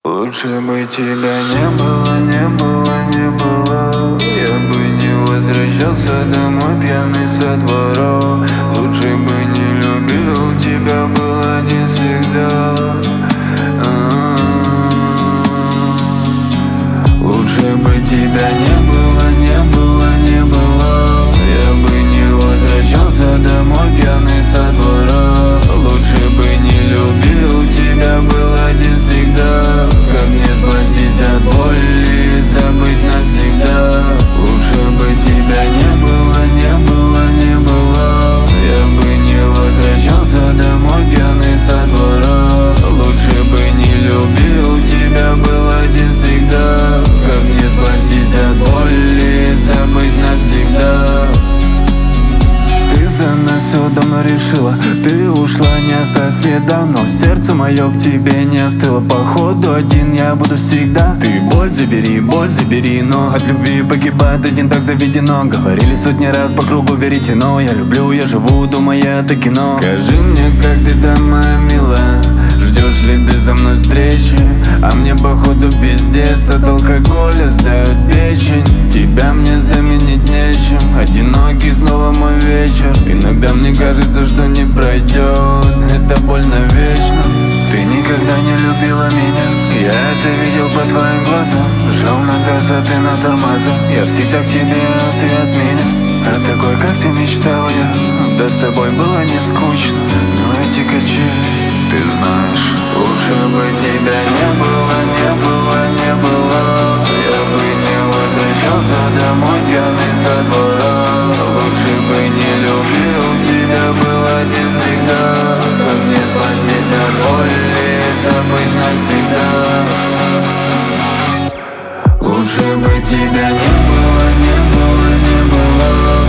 Лучше бы тебя не было, не было, не было. Я бы не возвращался домой пьяный со двора. Лучше бы не любил тебя, был один всегда. Лучше бы тебя не было, не было, не было. Я бы не возвращался домой пьяный со двора. Лучше бы не любил тебя, был один всегда. Как мне спастись от боли и забыть навсегда? Лучше бы тебя не было, не было, не было. Я бы не возвращался домой пьяный со двора. Лучше бы не любил тебя, был один всегда. Как мне спастись от боли и забыть навсегда? Ты за нас все давно решила. Ты ушла, не оставив следа. Но сердце мое к тебе не остыло. Походу один я буду всегда. Ты боль забери, но от любви погибает один, так заведено. Говорили сотни раз по кругу, верите, но я люблю, я живу, думая, это кино. Скажи мне, как ты там, моя милая? Ждешь ли ты за мной встречи? А мне походу пиздец, от алкоголя сдает печень. Тебя мне заменить нечем. Одинокий снова мой вечер. Иногда мне кажется, что не пройдет. Это больно вечно. Ты никогда не любила меня. Я это видел по твоим глазам. Жал на газ, а ты на тормоза. Я всегда к тебе, а ты от меня. А такой, как ты мечтал я. Да с тобой было не скучно. Но эти качели, ты знаешь, лучше бы тебя не было, не было, не было. Я бы не возвращался домой пьяный со двора. Лучше бы не любил тебя, был один всегда. Как мне спастись от боли и забыть навсегда? Лучше бы тебя не было, не было, не было.